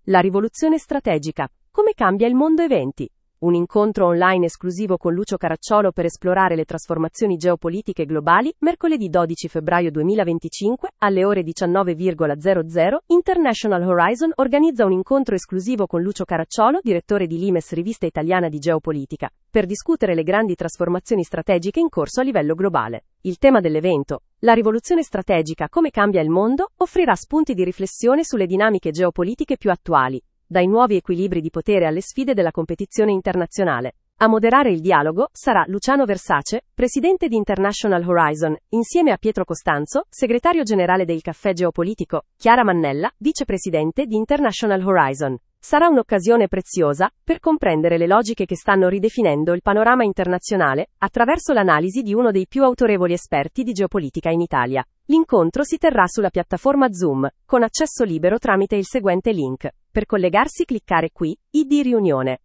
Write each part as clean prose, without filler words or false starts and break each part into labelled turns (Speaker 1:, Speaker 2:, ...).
Speaker 1: La rivoluzione strategica. Come cambia il mondo eventi? Un incontro online esclusivo con Lucio Caracciolo per esplorare le trasformazioni geopolitiche globali, mercoledì 12 febbraio 2025, alle ore 19:00, International Horizon organizza un incontro esclusivo con Lucio Caracciolo, direttore di Limes, rivista italiana di geopolitica, per discutere le grandi trasformazioni strategiche in corso a livello globale. Il tema dell'evento, la rivoluzione strategica, come cambia il mondo, offrirà spunti di riflessione sulle dinamiche geopolitiche più attuali, dai nuovi equilibri di potere alle sfide della competizione internazionale. A moderare il dialogo sarà Luciano Versace, presidente di International Horizon, insieme a Pietro Costanzo, segretario generale del Caffè Geopolitico, Chiara Mannella, vicepresidente di International Horizon. Sarà un'occasione preziosa per comprendere le logiche che stanno ridefinendo il panorama internazionale, attraverso l'analisi di uno dei più autorevoli esperti di geopolitica in Italia. L'incontro si terrà sulla piattaforma Zoom, con accesso libero tramite il seguente link. Per collegarsi cliccare qui, ID riunione,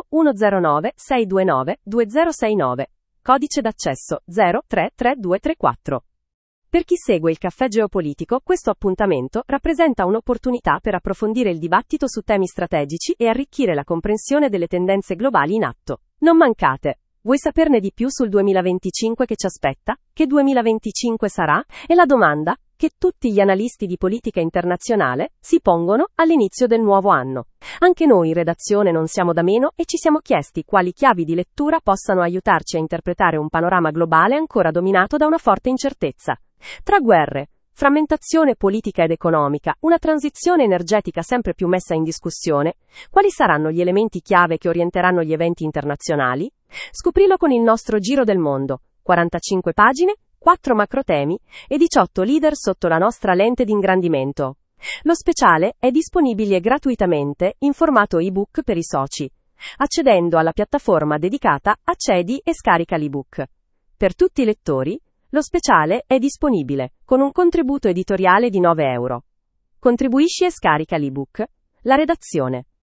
Speaker 1: 8109-629-2069. Codice d'accesso, 033234. Per chi segue il Caffè Geopolitico, questo appuntamento rappresenta un'opportunità per approfondire il dibattito su temi strategici e arricchire la comprensione delle tendenze globali in atto. Non mancate! Vuoi saperne di più sul 2025 che ci aspetta? Che 2025 sarà? È la domanda che tutti gli analisti di politica internazionale si pongono all'inizio del nuovo anno. Anche noi in redazione non siamo da meno e ci siamo chiesti quali chiavi di lettura possano aiutarci a interpretare un panorama globale ancora dominato da una forte incertezza. Tra guerre, frammentazione politica ed economica, una transizione energetica sempre più messa in discussione, quali saranno gli elementi chiave che orienteranno gli eventi internazionali? Scoprilo con il nostro Giro del Mondo, 45 pagine, 4 macrotemi e 18 leader sotto la nostra lente di ingrandimento. Lo speciale è disponibile gratuitamente in formato ebook per i soci. Accedendo alla piattaforma dedicata, accedi e scarica l'ebook. Per tutti i lettori, lo speciale è disponibile con un contributo editoriale di 9 euro. Contribuisci e scarica l'ebook. La redazione.